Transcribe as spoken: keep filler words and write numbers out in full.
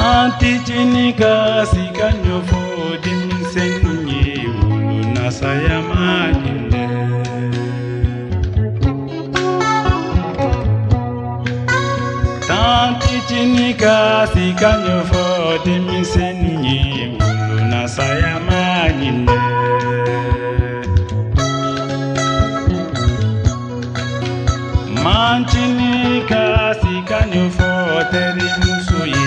Tanti chinika sikanyo fo dimisenye ulu nasaya majinde. Tanti chinika sikanyo fo dimisenye ulu nasaya majinde. Manchinika sikanyo fo teri musuye.